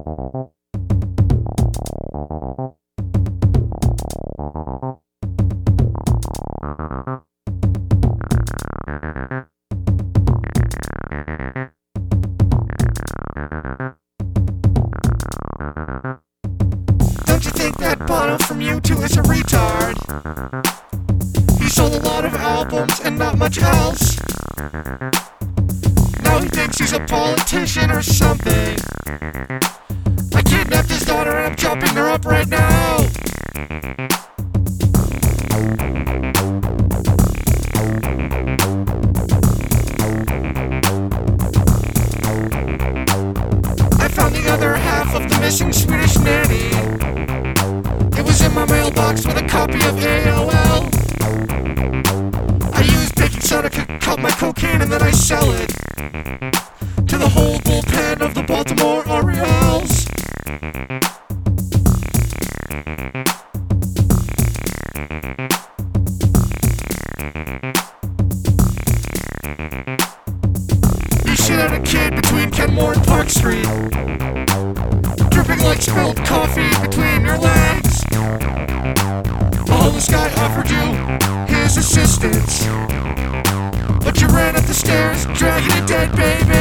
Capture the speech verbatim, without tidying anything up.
Don't you think that Bono from U two is a retard? He sold a lot of albums and not much else. Now he thinks he's a politician or something. I kidnapped his daughter and I'm chopping her up right now. I found the other half of the missing Swedish nanny. It was in my mailbox with a copy of A O L. I use baking soda to cut my cocaine and then I sell it to the whole bullpen of the Baltimore Orioles. You shit at a kid between Kenmore and Park Street, dripping like spilled coffee between your legs. A homeless guy offered you his assistance, but you ran up the stairs dragging a dead baby.